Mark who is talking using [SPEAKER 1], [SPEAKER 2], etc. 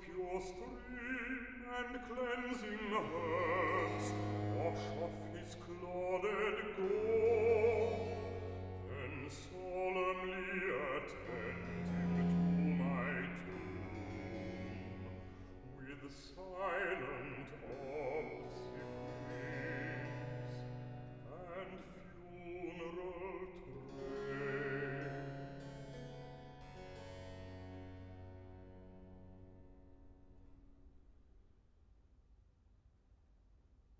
[SPEAKER 1] pure stream and cleansing herbs wash off his clotted